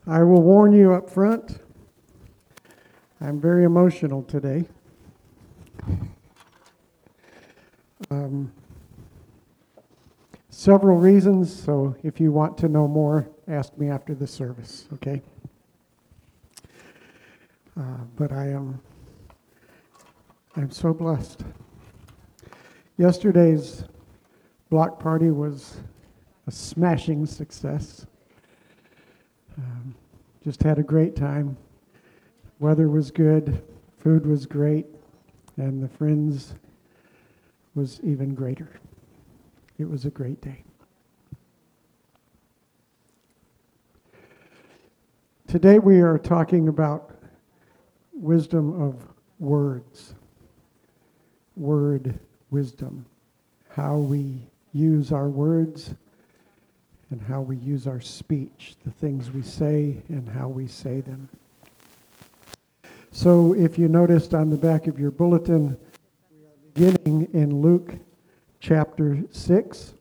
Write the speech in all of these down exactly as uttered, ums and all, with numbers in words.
I will warn you up front, I'm very emotional today. Um, several reasons, so if you want to know more, ask me after the service, okay? Uh, but I am, I'm so blessed. Yesterday's block party was a smashing success. Um, just had a great time. Weather was good, food was great, and the friends was even greater. It was a great day. Today we are talking about wisdom of words. Word wisdom. How we use our words and how we use our speech, the things we say and how we say them. So if you noticed on the back of your bulletin, we are beginning in Luke chapter six.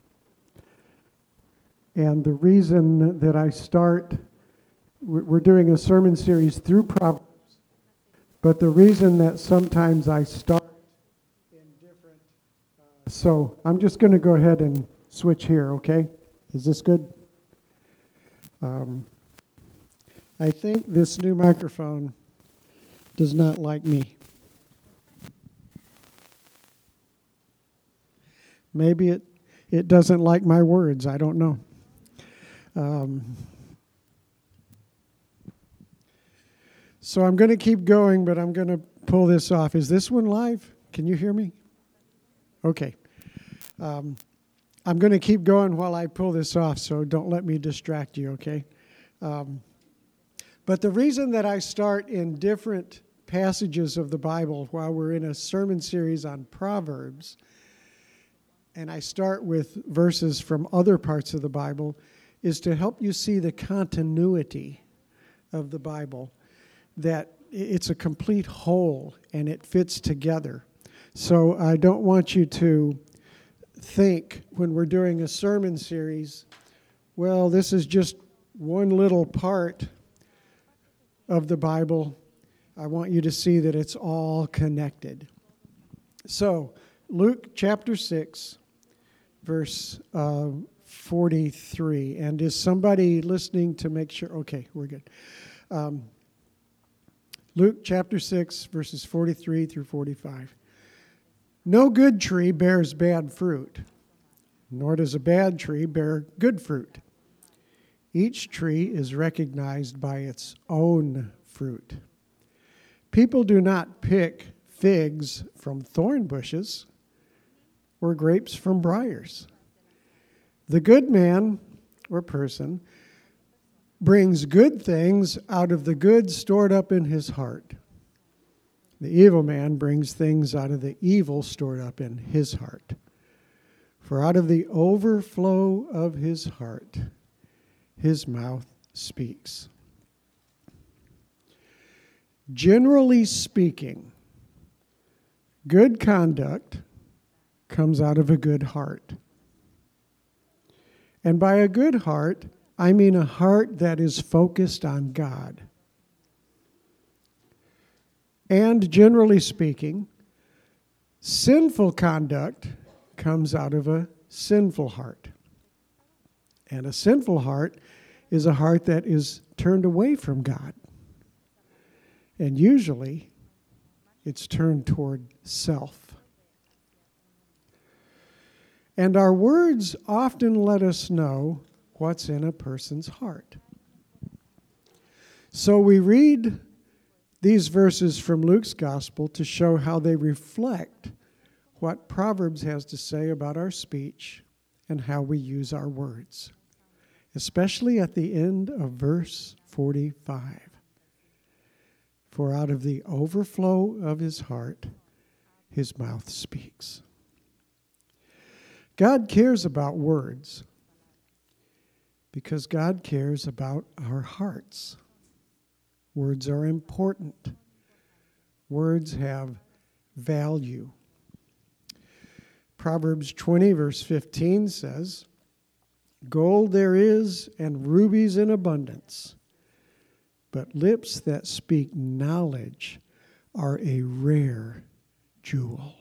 And the reason that I start, we're doing a sermon series through Proverbs, but the reason that sometimes I start in different, uh, so I'm just going to go ahead and switch here, okay? Is this good? Um, I think this new microphone does not like me. Maybe it, it doesn't like my words. I don't know. Um, so I'm going to keep going, but I'm going to pull this off. Is this one live? Can you hear me? Okay. Um, I'm going to keep going while I pull this off, so don't let me distract you, okay? Um, but the reason that I start in different passages of the Bible while we're in a sermon series on Proverbs, and I start with verses from other parts of the Bible, is to help you see the continuity of the Bible, that it's a complete whole and it fits together. So I don't want you to think when we're doing a sermon series, well, this is just one little part of the Bible. I want you to see that it's all connected. So, Luke chapter six, verse uh, forty-three. And is somebody listening to make sure? Okay, we're good. Um, Luke chapter six, verses forty-three through forty-five. No good tree bears bad fruit, nor does a bad tree bear good fruit. Each tree is recognized by its own fruit. People do not pick figs from thorn bushes or grapes from briars. The good man or person brings good things out of the good stored up in his heart. The evil man brings things out of the evil stored up in his heart. For out of the overflow of his heart, his mouth speaks. Generally speaking, good conduct comes out of a good heart. And by a good heart, I mean a heart that is focused on God. And generally speaking, sinful conduct comes out of a sinful heart. And a sinful heart is a heart that is turned away from God. And usually, it's turned toward self. And our words often let us know what's in a person's heart. So we read these verses from Luke's gospel to show how they reflect what Proverbs has to say about our speech and how we use our words, especially at the end of verse forty-five. For out of the overflow of his heart, his mouth speaks. God cares about words because God cares about our hearts. Words are important. Words have value. Proverbs twenty, verse fifteen says, Gold there is and rubies in abundance, but lips that speak knowledge are a rare jewel.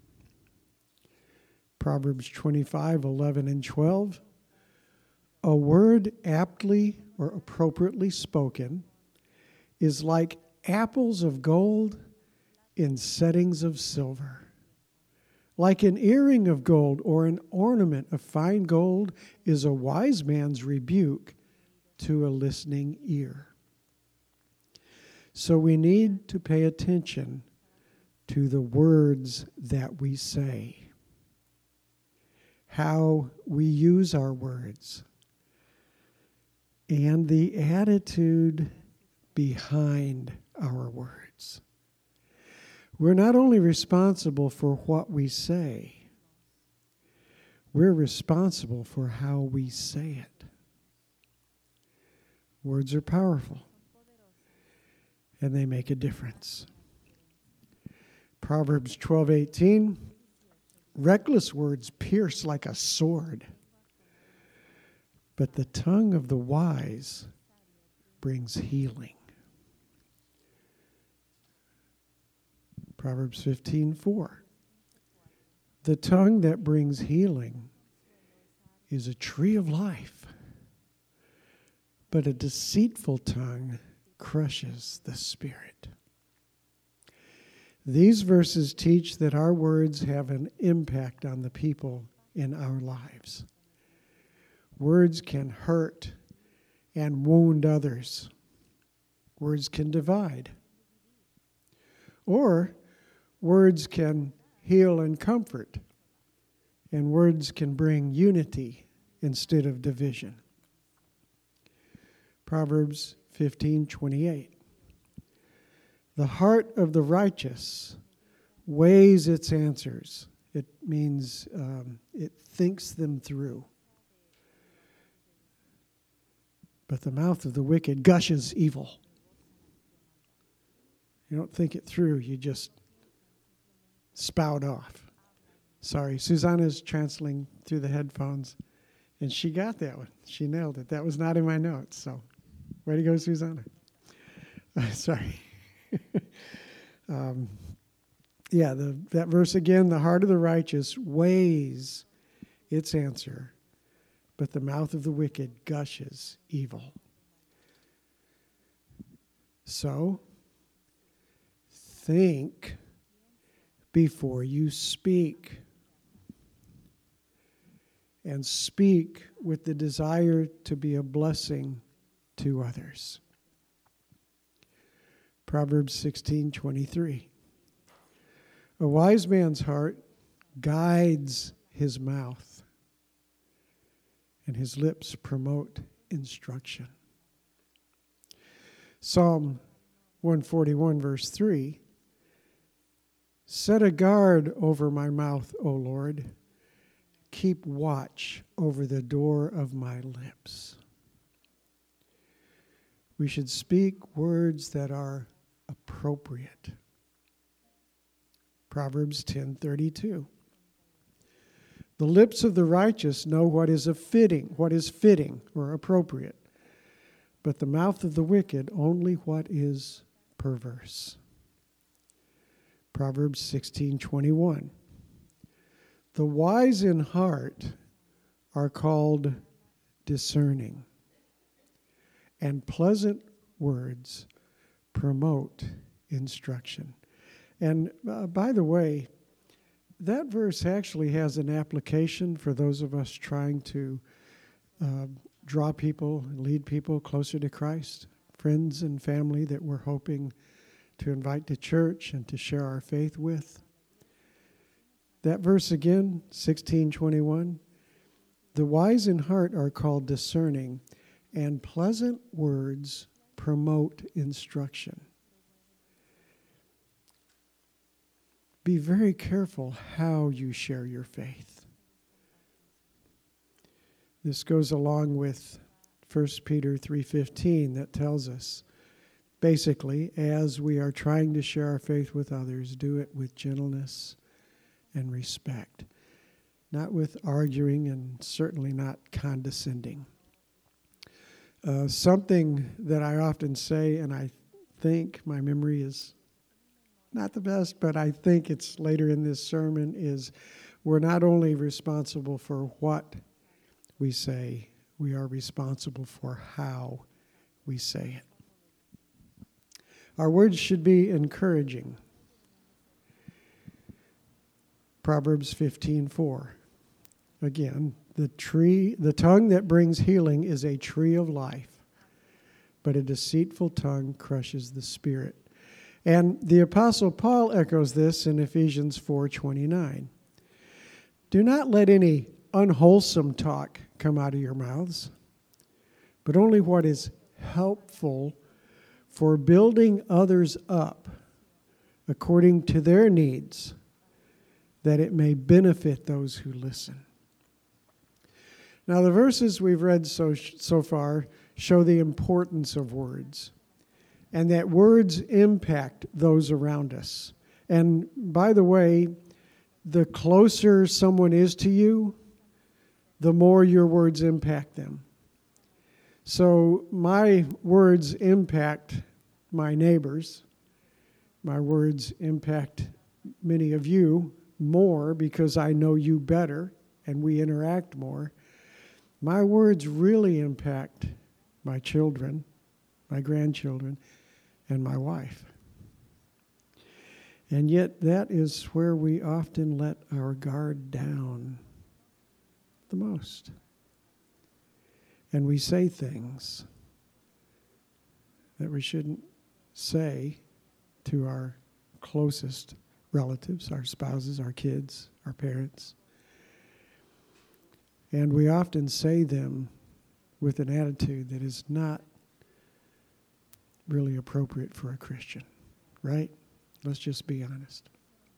Proverbs twenty-five, eleven, and twelve. A word aptly or appropriately spoken is like apples of gold in settings of silver. Like an earring of gold or an ornament of fine gold is a wise man's rebuke to a listening ear. So we need to pay attention to the words that we say, how we use our words, and the attitude behind our words. We're not only responsible for what we say, we're responsible for how we say it. Words are powerful, and they make a difference. Proverbs twelve eighteen, reckless words pierce like a sword, but the tongue of the wise brings healing. Proverbs fifteen four. The tongue that brings healing is a tree of life, but a deceitful tongue crushes the spirit. These verses teach that our words have an impact on the people in our lives. Words can hurt and wound others. Words can divide. Or words can heal and comfort. And words can bring unity instead of division. Proverbs fifteen twenty-eight. The heart of the righteous weighs its answers. It means um, it thinks them through. But the mouth of the wicked gushes evil. You don't think it through, you just spout off. Sorry, Susanna's translating through the headphones, and she got that one. She nailed it. That was not in my notes, so way to go, Susanna. Uh, sorry. um, yeah, the, that verse again, the heart of the righteous weighs its answer, but the mouth of the wicked gushes evil. So, think before you speak. And speak with the desire to be a blessing to others. Proverbs sixteen twenty-three. A wise man's heart guides his mouth, and his lips promote instruction. Psalm one forty-one, verse three. Set a guard over my mouth, O Lord. Keep watch over the door of my lips. We should speak words that are appropriate. Proverbs ten thirty-two. The lips of the righteous know what is a fitting, what is fitting or appropriate, but the mouth of the wicked only what is perverse. Proverbs sixteen twenty-one. The wise in heart are called discerning, and pleasant words promote instruction. And uh, by the way, that verse actually has an application for those of us trying to uh, draw people, lead people closer to Christ, friends and family that we're hoping to invite to church and to share our faith with. That verse again, sixteen twenty-one, the wise in heart are called discerning, and pleasant words promote instruction. Be very careful how you share your faith. This goes along with First Peter three fifteen that tells us, basically, as we are trying to share our faith with others, do it with gentleness and respect, not with arguing and certainly not condescending. Uh, something that I often say, and I think my memory is not the best, but I think it's later in this sermon, is we're not only responsible for what we say, we are responsible for how we say it. Our words should be encouraging. Proverbs fifteen four. Again, the tree, the tongue that brings healing is a tree of life, but a deceitful tongue crushes the spirit. And the Apostle Paul echoes this in Ephesians four twenty-nine. Do not let any unwholesome talk come out of your mouths, but only what is helpful for building others up according to their needs, that it may benefit those who listen. Now, the verses we've read so so far show the importance of words, and that words impact those around us. And by the way, the closer someone is to you, the more your words impact them. So my words impact my neighbors. My words impact many of you more because I know you better and we interact more. My words really impact my children, my grandchildren, and my wife. And yet that is where we often let our guard down the most. And we say things that we shouldn't say to our closest relatives, our spouses, our kids, our parents. And we often say them with an attitude that is not really appropriate for a Christian, right? Let's just be honest.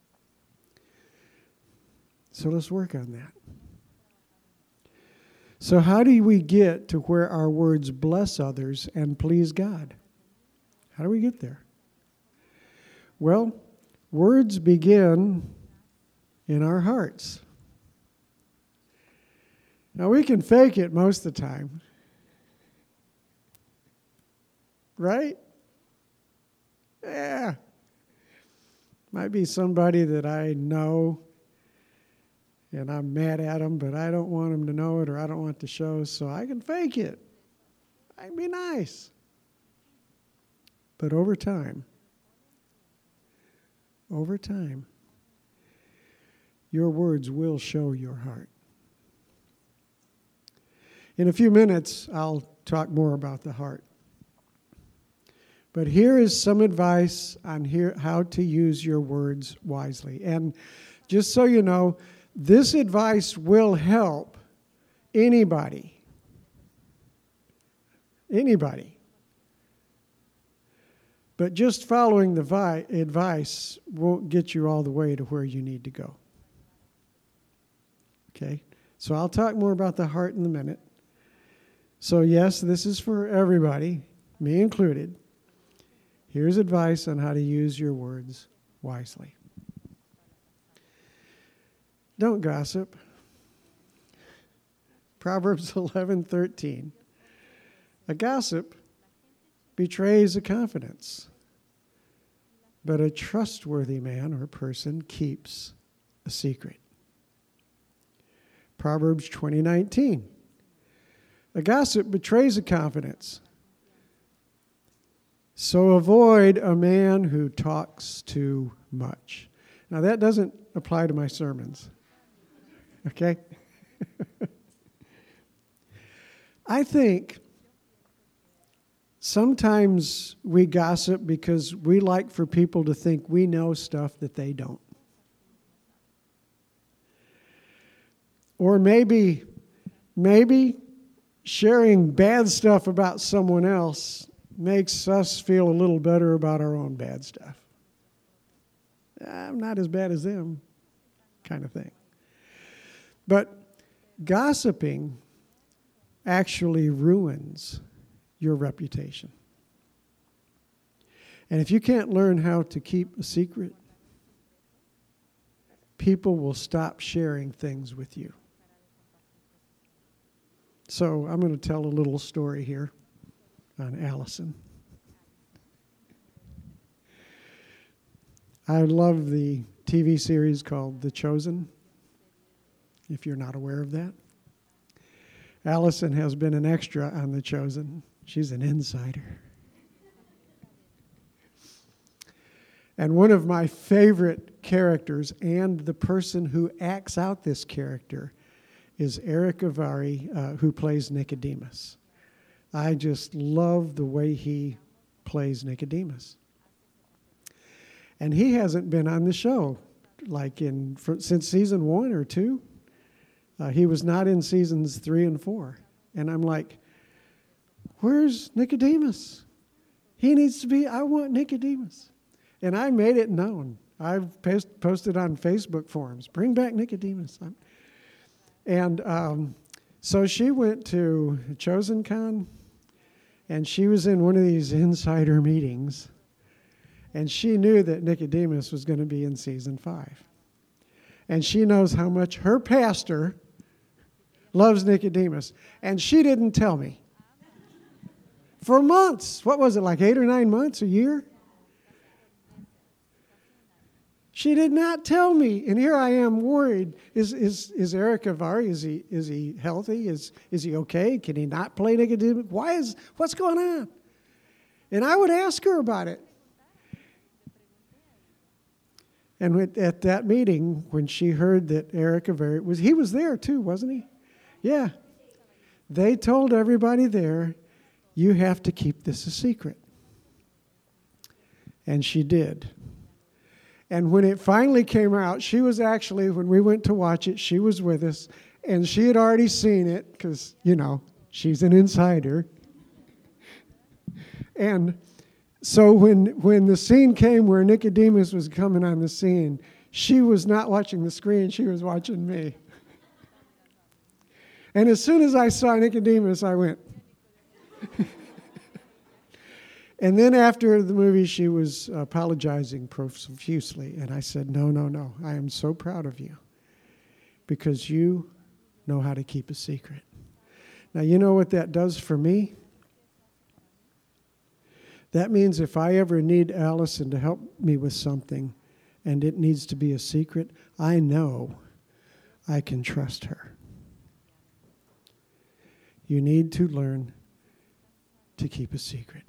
So let's work on that. So how do we get to where our words bless others and please God? How do we get there? Well, words begin in our hearts. Now, we can fake it most of the time, right? Yeah. Might be somebody that I know, and I'm mad at them, but I don't want them to know it, or I don't want to show, so I can fake it. I can be nice. But over time, over time, your words will show your heart. In a few minutes, I'll talk more about the heart. But here is some advice on here, how to use your words wisely. And just so you know, this advice will help anybody. Anybody. But just following the vi- advice won't get you all the way to where you need to go. Okay? So I'll talk more about the heart in a minute. So yes, this is for everybody, me included. Here's advice on how to use your words wisely. Don't gossip. Proverbs eleven thirteen. A gossip betrays a confidence, but a trustworthy man or person keeps a secret. Proverbs twenty nineteen. A gossip betrays a confidence, so avoid a man who talks too much. Now that doesn't apply to my sermons, okay? I think sometimes we gossip because we like for people to think we know stuff that they don't. Or maybe, maybe sharing bad stuff about someone else makes us feel a little better about our own bad stuff. I'm not as bad as them, kind of thing. But gossiping actually ruins your reputation. And if you can't learn how to keep a secret, people will stop sharing things with you. So I'm going to tell a little story here. on Allison. I love the T V series called The Chosen, if you're not aware of that. Allison has been an extra on The Chosen. She's an insider. And one of my favorite characters, and the person who acts out this character, is Eric Avari, uh, who plays Nicodemus. I just love the way he plays Nicodemus. And he hasn't been on the show like in for, since season one or two. Uh, he was not in seasons three and four. And I'm like, where's Nicodemus? He needs to be, I want Nicodemus. And I made it known. I've post, posted on Facebook forums, bring back Nicodemus. I'm, and um, so she went to Chosen Con, and she was in one of these insider meetings, and she knew that Nicodemus was going to be in season five. And she knows how much her pastor loves Nicodemus, and she didn't tell me. For months, what was it, like eight or nine months, a year? She did not tell me, and here I am worried. Is is is Eric Avari? Is he is he healthy? Is is he okay? Can he not play Nicodemus? Why is what's going on? And I would ask her about it. And with, at that meeting, when she heard that Eric Avari was, he was there too, wasn't he? Yeah. They told everybody there, you have to keep this a secret. And she did. And when it finally came out, she was actually, when we went to watch it, she was with us, and she had already seen it because, you know, she's an insider. And so when when the scene came where Nicodemus was coming on the scene, she was not watching the screen, she was watching me. And as soon as I saw Nicodemus, I went. And then after the movie, she was apologizing profusely. And I said, no, no, no. I am so proud of you because you know how to keep a secret. Now, you know what that does for me? That means if I ever need Allison to help me with something and it needs to be a secret, I know I can trust her. You need to learn to keep a secret.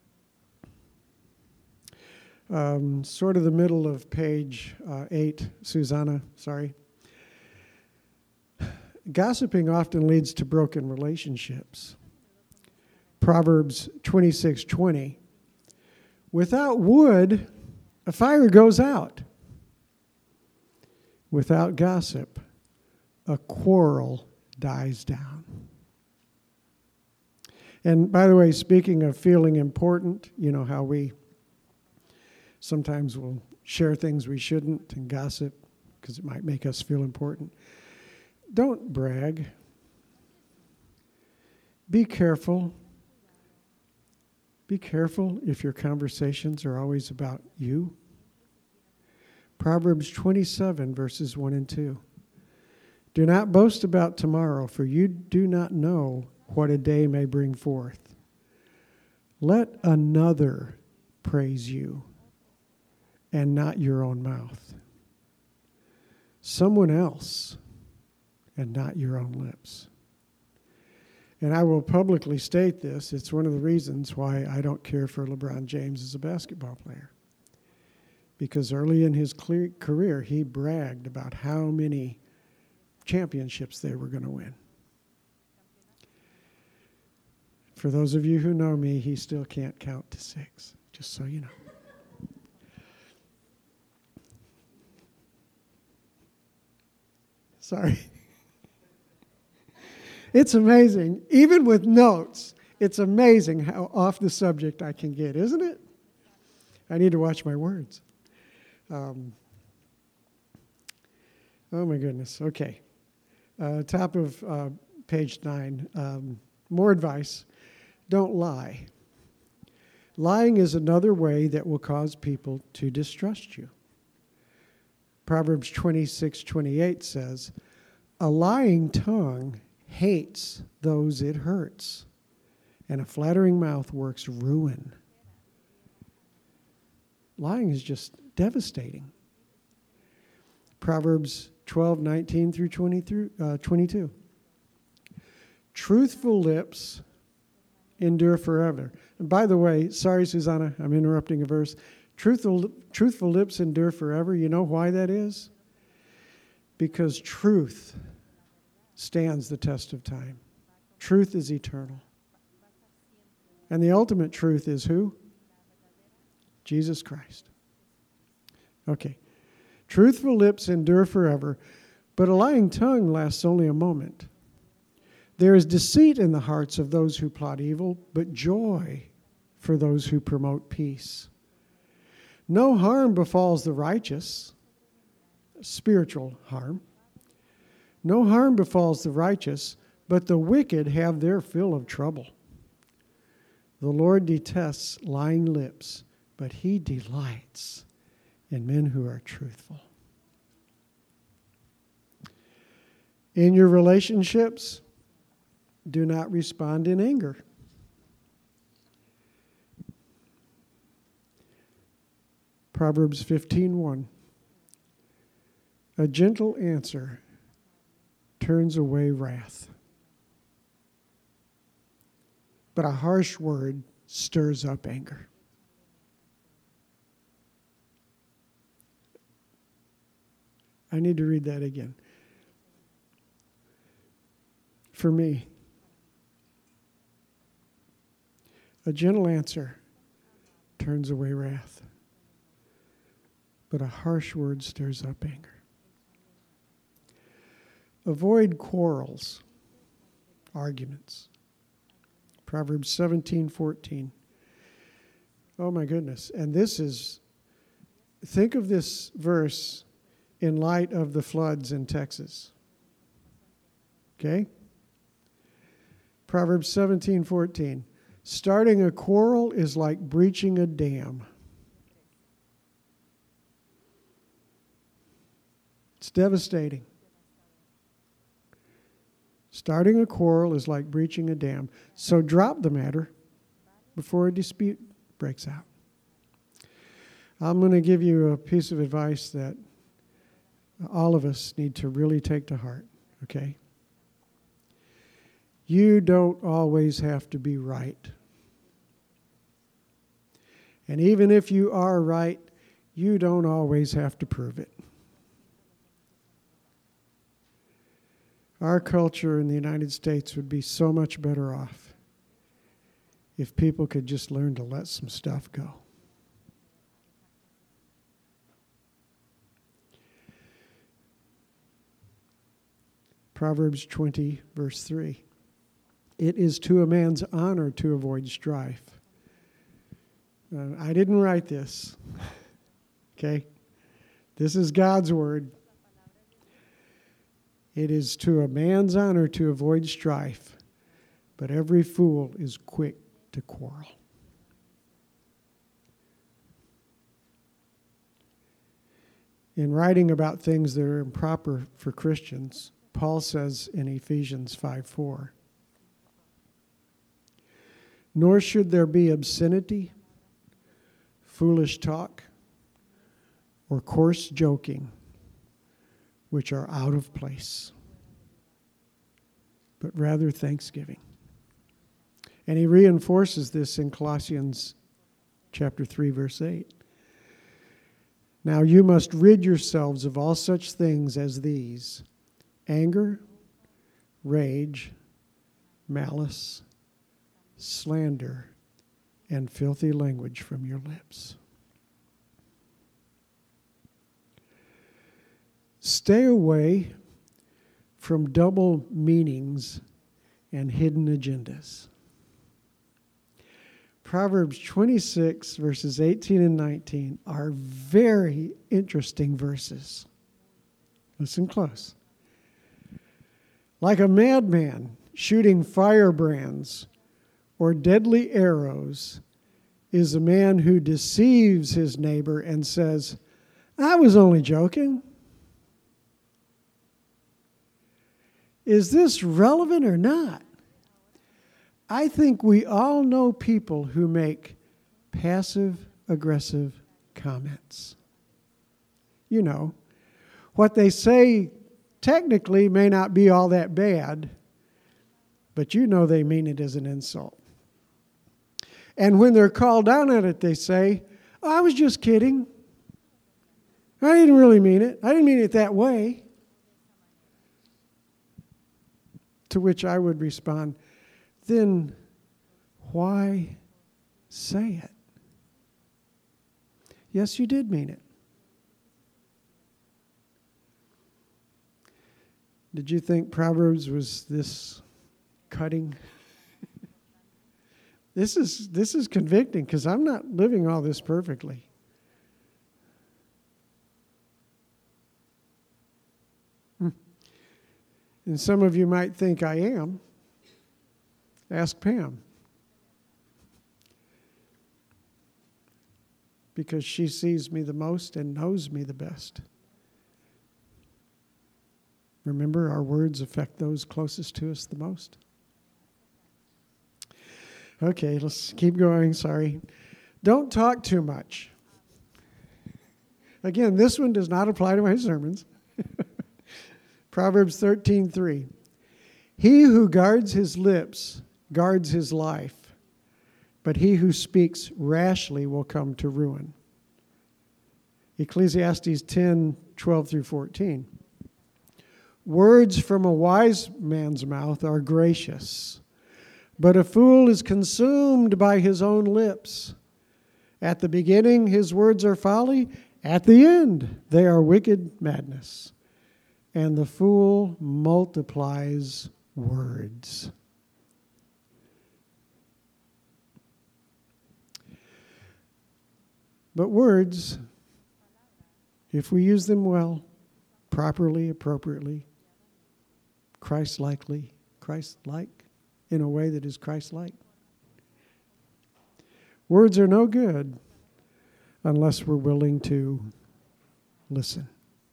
Um, sort of the middle of page uh, eight, Susanna, sorry. Gossiping often leads to broken relationships. Proverbs twenty-six twenty. Without wood, a fire goes out. Without gossip, a quarrel dies down. And by the way, speaking of feeling important, you know how we sometimes we'll share things we shouldn't and gossip because it might make us feel important. Don't brag. Be careful. Be careful if your conversations are always about you. Proverbs twenty-seven, verses one and two. Do not boast about tomorrow, for you do not know what a day may bring forth. Let another praise you, and not your own mouth. Someone else, and not your own lips. And I will publicly state this. It's one of the reasons why I don't care for LeBron James as a basketball player. Because early in his career, he bragged about how many championships they were going to win. For those of you who know me, he still can't count to six, just so you know. Sorry. It's amazing. Even with notes, it's amazing how off the subject I can get, isn't it? I need to watch my words. Um, oh, my goodness. Okay. Uh, top of uh, page nine. Um, more advice. Don't lie. Lying is another way that will cause people to distrust you. Proverbs twenty-six twenty-eight says, a lying tongue hates those it hurts, and a flattering mouth works ruin. Lying is just devastating. Proverbs twelve, nineteen through twenty through, uh, twenty-two. Truthful lips endure forever. And by the way, sorry, Susanna, I'm interrupting a verse. Truthful, truthful lips endure forever. You know why that is? Because truth stands the test of time. Truth is eternal. And the ultimate truth is who? Jesus Christ. Okay. Truthful lips endure forever, but a lying tongue lasts only a moment. There is deceit in the hearts of those who plot evil, but joy for those who promote peace. No harm befalls the righteous, spiritual harm. No harm befalls the righteous, but the wicked have their fill of trouble. The Lord detests lying lips, but he delights in men who are truthful. In your relationships, do not respond in anger. Proverbs fifteen one. A gentle answer turns away wrath, but a harsh word stirs up anger. I need to read that again. For me, a gentle answer turns away wrath, but a harsh word stirs up anger. Avoid quarrels, arguments. Proverbs seventeen fourteen. Oh my goodness. And this is, think of this verse in light of the floods in Texas. Okay? Proverbs seventeen fourteen. Starting a quarrel is like breaching a dam. It's devastating. Starting a quarrel is like breaching a dam. So drop the matter before a dispute breaks out. I'm going to give you a piece of advice that all of us need to really take to heart, okay? You don't always have to be right. And even if you are right, you don't always have to prove it. Our culture in the United States would be so much better off if people could just learn to let some stuff go. Proverbs twenty, verse three. It is to a man's honor to avoid strife. Uh, I didn't write this. Okay? This is God's word. It is to a man's honor to avoid strife, but every fool is quick to quarrel. In writing about things that are improper for Christians, Paul says in Ephesians five four, nor should there be obscenity, foolish talk, or coarse joking, which are out of place, but rather thanksgiving. And he reinforces this in Colossians chapter three, verse eight. Now you must rid yourselves of all such things as these: anger, rage, malice, slander, and filthy language from your lips. Stay away from double meanings and hidden agendas. Proverbs twenty-six, verses eighteen and nineteen are very interesting verses. Listen close. Like a madman shooting firebrands or deadly arrows is a man who deceives his neighbor and says, I was only joking. Is this relevant or not? I think we all know people who make passive-aggressive comments. You know, what they say technically may not be all that bad, but you know they mean it as an insult. And when they're called down on it, they say, oh, I was just kidding. I didn't really mean it. I didn't mean it that way. To which I would respond, then why say it? Yes, you did mean it. Did you think Proverbs was this cutting? This is this is convicting because I'm not living all this perfectly. Hmm. And some of you might think I am. Ask Pam. Because she sees me the most and knows me the best. Remember, our words affect those closest to us the most. Okay, let's keep going. Sorry. Don't talk too much. Again, this one does not apply to my sermons. Proverbs thirteen three. He who guards his lips guards his life, but he who speaks rashly will come to ruin. Ecclesiastes ten twelve through fourteen. Words from a wise man's mouth are gracious, but a fool is consumed by his own lips. At the beginning, his words are folly. At the end, they are wicked madness. And the fool multiplies words. But words, if we use them well, properly, appropriately, Christ-likely, Christ-like, in a way that is Christ-like. Words are no good unless we're willing to listen.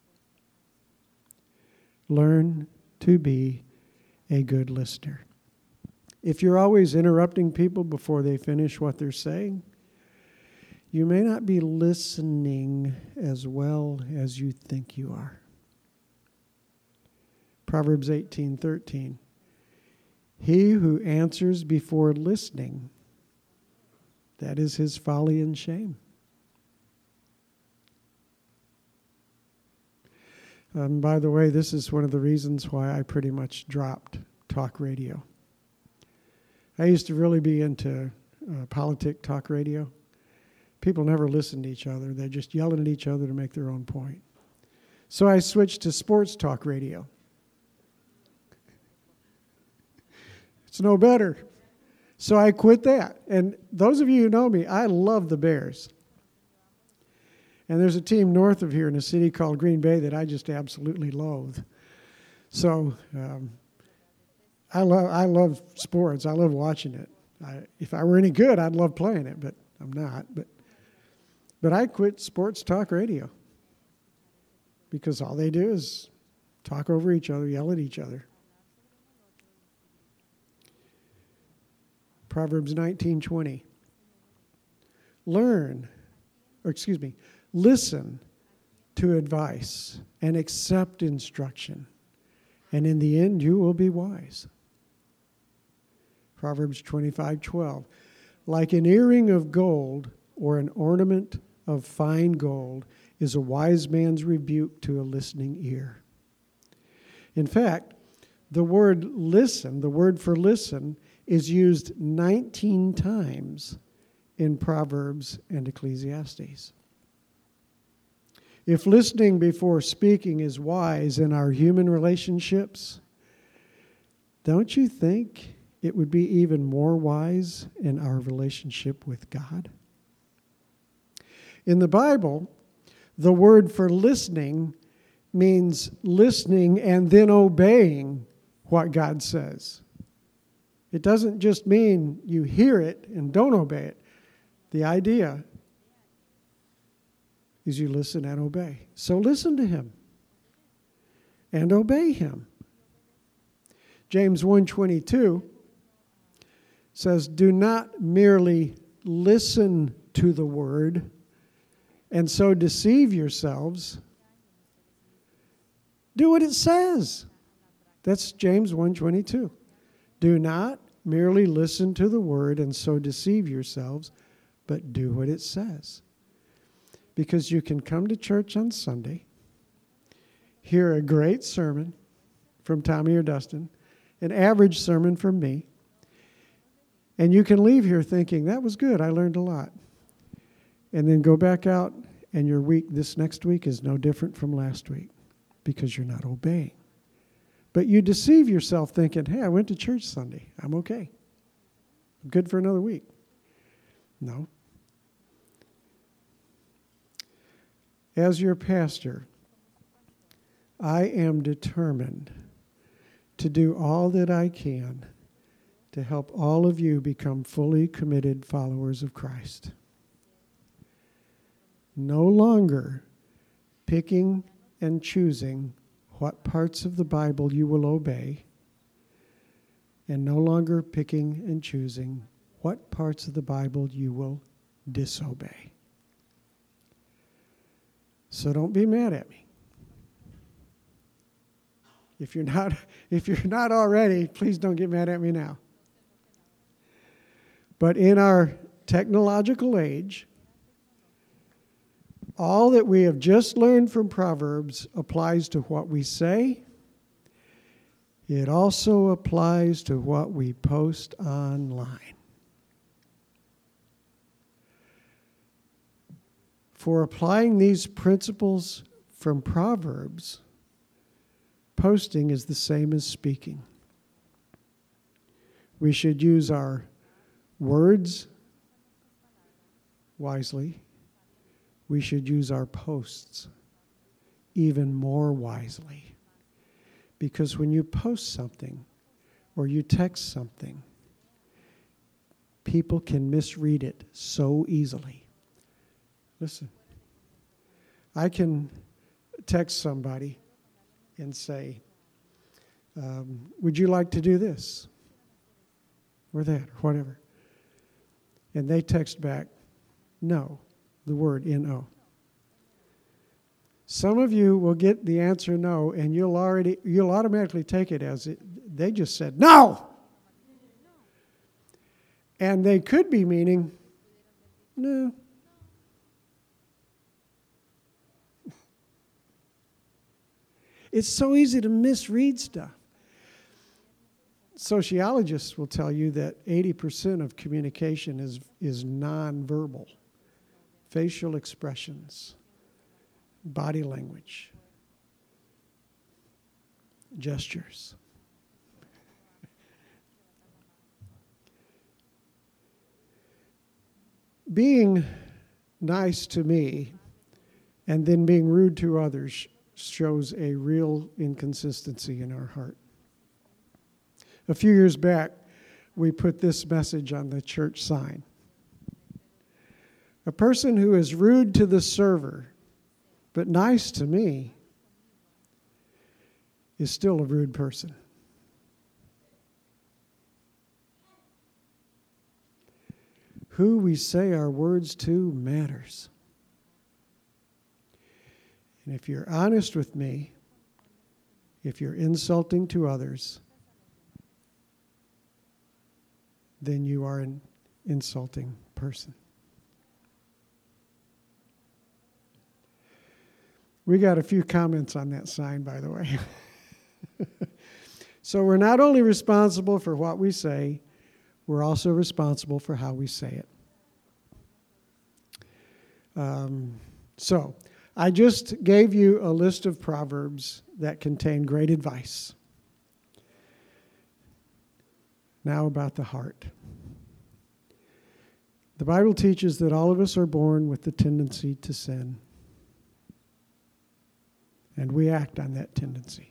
Learn to be a good listener. If you're always interrupting people before they finish what they're saying, you may not be listening as well as you think you are. Proverbs eighteen thirteen. He who answers before listening, that is his folly and shame. Um, by the way, this is one of the reasons why I pretty much dropped talk radio. I used to really be into uh, politic talk radio. People never listen to each other. They're just yelling at each other to make their own point. So I switched to sports talk radio. It's no better. So I quit that. And those of you who know me, I love the Bears. And there's a team north of here in a city called Green Bay that I just absolutely loathe. So um, I love I love sports. I love watching it. I, if I were any good, I'd love playing it, but I'm not. But but I quit sports talk radio because all they do is talk over each other, yell at each other. Proverbs nineteen twenty. Learn, or excuse me, listen to advice and accept instruction, and in the end you will be wise. Proverbs twenty-five twelve. Like an earring of gold or an ornament of fine gold is a wise man's rebuke to a listening ear. In fact, the word listen, the word for listen, is used nineteen times in Proverbs and Ecclesiastes. If listening before speaking is wise in our human relationships, don't you think it would be even more wise in our relationship with God? In the Bible, the word for listening means listening and then obeying what God says. It doesn't just mean you hear it and don't obey it. The idea is you listen and obey. So listen to him and obey him. James one twenty-two says, do not merely listen to the word and so deceive yourselves. Do what it says. That's James one twenty-two. Do not merely listen to the word and so deceive yourselves, but do what it says. Because you can come to church on Sunday, hear a great sermon from Tommy or Dustin, an average sermon from me, and you can leave here thinking, that was good, I learned a lot. And then go back out, and your week this next week is no different from last week because you're not obeying. But you deceive yourself thinking, hey, I went to church Sunday. I'm okay. I'm good for another week. No. As your pastor, I am determined to do all that I can to help all of you become fully committed followers of Christ. No longer picking and choosing what parts of the Bible you will obey, and no longer picking and choosing what parts of the Bible you will disobey. So don't be mad at me. If you're not, if you're not already, please don't get mad at me now. But in our technological age, all that we have just learned from Proverbs applies to what we say. It also applies to what we post online. For applying these principles from Proverbs, posting is the same as speaking. We should use our words wisely. We should use our posts even more wisely. Because when you post something or you text something, people can misread it so easily. Listen, I can text somebody and say, um, would you like to do this? Or that, or whatever. And they text back, no, the word N O. Some of you will get the answer no, and you'll already you'll automatically take it as it, they just said no. And they could be meaning no. It's so easy to misread stuff. Sociologists will tell you that eighty percent of communication is, is nonverbal. Facial expressions, body language, gestures. Being nice to me and then being rude to others shows a real inconsistency in our heart. A few years back, we put this message on the church sign. A person who is rude to the server, but nice to me, is still a rude person. Who we say our words to matters. And if you're honest with me, if you're insulting to others, then you are an insulting person. We got a few comments on that sign, by the way. So we're not only responsible for what we say, we're also responsible for how we say it. Um, so I just gave you a list of proverbs that contain great advice. Now about the heart. The Bible teaches that all of us are born with the tendency to sin. And we act on that tendency.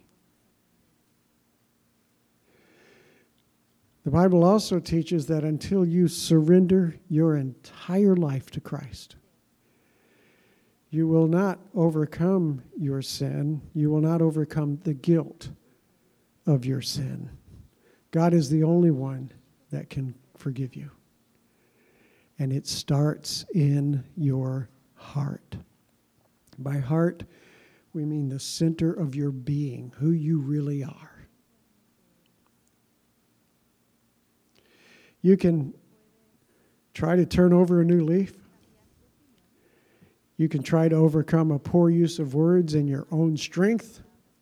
The Bible also teaches that until you surrender your entire life to Christ, you will not overcome your sin. You will not overcome the guilt of your sin. God is the only one that can forgive you. And it starts in your heart. By heart, we mean the center of your being, who you really are. You can try to turn over a new leaf. You can try to overcome a poor use of words in your own strength.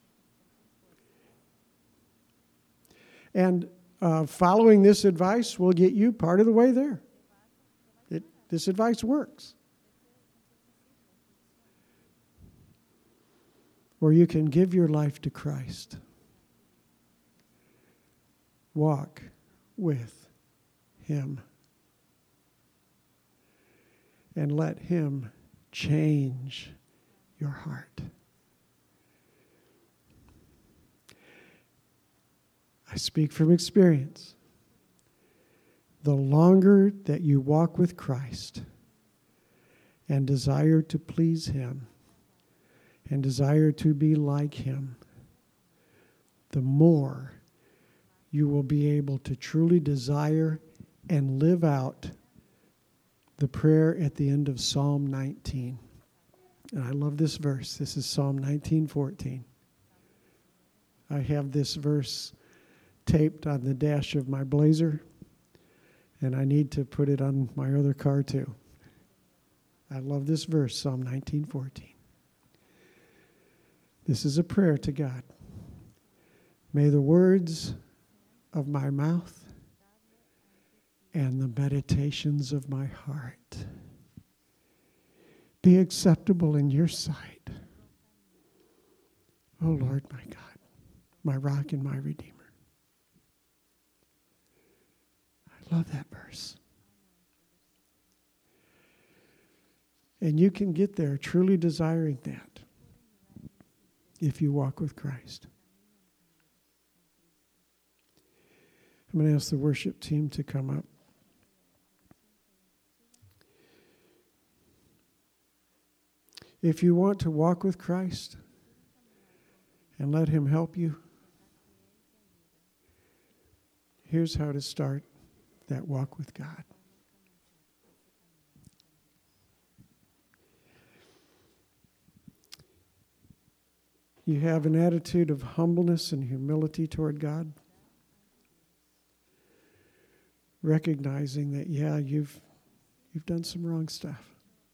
And uh, following this advice will get you part of the way there. It, this advice works. Or you can give your life to Christ. Walk with Him. And let Him change your heart. I speak from experience. The longer that you walk with Christ and desire to please Him and desire to be like Him, the more you will be able to truly desire and live out the prayer at the end of Psalm nineteen. And I love this verse. This is Psalm nineteen fourteen. I have this verse taped on the dash of my Blazer, and I need to put it on my other car too. I love this verse, Psalm nineteen fourteen. This is a prayer to God. May the words of my mouth and the meditations of my heart be acceptable in your sight. Oh Lord, my God, my rock and my redeemer. I love that verse. And you can get there truly desiring that if you walk with Christ. I'm going to ask the worship team to come up. If you want to walk with Christ and let Him help you, here's how to start that walk with God. You have an attitude of humbleness and humility toward God, recognizing that, yeah, you've you've done some wrong stuff.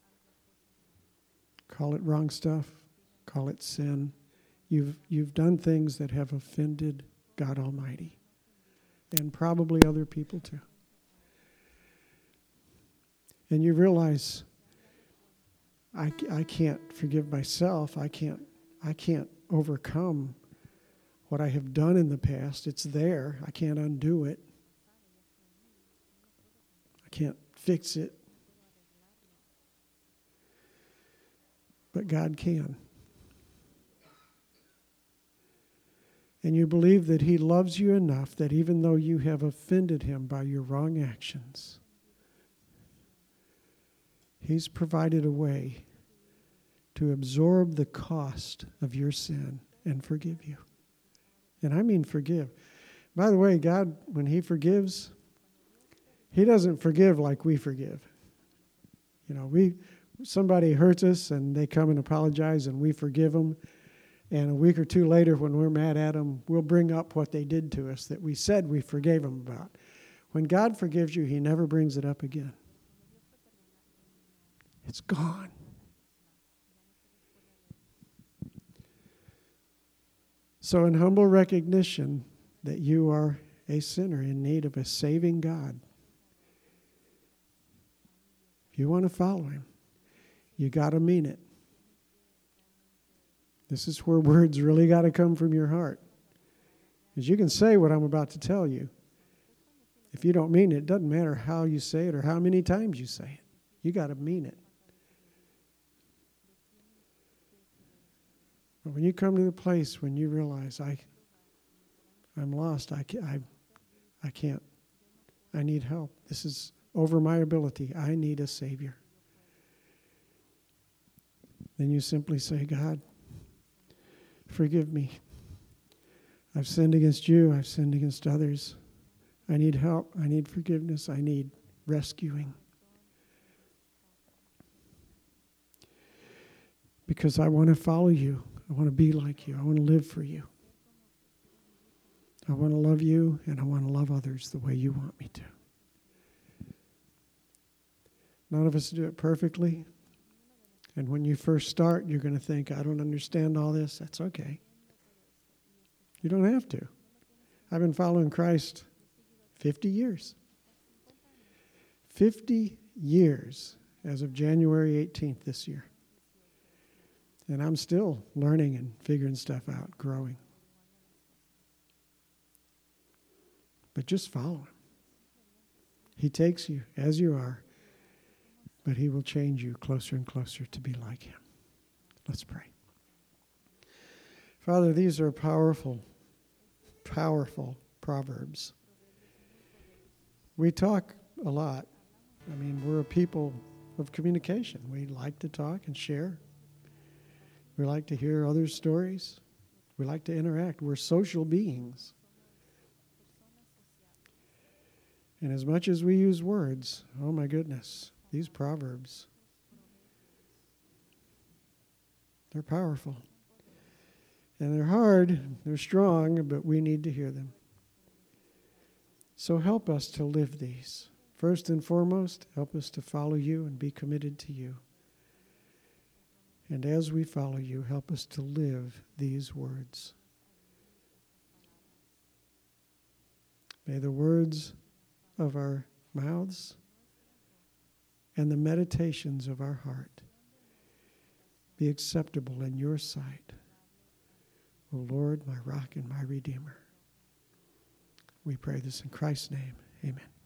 Call it wrong stuff, call it sin. You've you've done things that have offended God Almighty, and probably other people too. And you realize, I, I can't forgive myself. I can't I can't overcome what I have done in the past. It's there. I can't undo it. I can't fix it. But God can. And you believe that He loves you enough that even though you have offended Him by your wrong actions, He's provided a way to absorb the cost of your sin and forgive you. And I mean forgive. By the way, God, when He forgives, He doesn't forgive like we forgive. You know, we somebody hurts us and they come and apologize and we forgive them. And a week or two later when we're mad at them, we'll bring up what they did to us that we said we forgave them about. When God forgives you, He never brings it up again. It's gone. So in humble recognition that you are a sinner in need of a saving God, if you want to follow Him, you got to mean it. This is where words really got to come from your heart. Because you can say what I'm about to tell you. If you don't mean it, it doesn't matter how you say it or how many times you say it. You got to mean it. But when you come to the place when you realize I, I'm lost, I, I, I can't, I need help. This is over my ability. I need a Savior. Then you simply say, God, forgive me. I've sinned against you. I've sinned against others. I need help. I need forgiveness. I need rescuing. Because I want to follow you. I want to be like you. I want to live for you. I want to love you, and I want to love others the way you want me to. None of us do it perfectly. And when you first start, you're going to think, I don't understand all this. That's okay. You don't have to. I've been following Christ fifty years. fifty years as of January eighteenth this year. And I'm still learning and figuring stuff out, growing. But just follow him. He takes you as you are, but he will change you closer and closer to be like him. Let's pray. Father, these are powerful, powerful proverbs. We talk a lot. I mean, we're a people of communication. We like to talk and share. We like to hear others' stories. We like to interact. We're social beings. And as much as we use words, oh my goodness, these proverbs, they're powerful. And they're hard, they're strong, but we need to hear them. So help us to live these. First and foremost, help us to follow you and be committed to you. And as we follow you, help us to live these words. May the words of our mouths and the meditations of our heart be acceptable in your sight. O Lord, my rock and my redeemer. We pray this in Christ's name. Amen.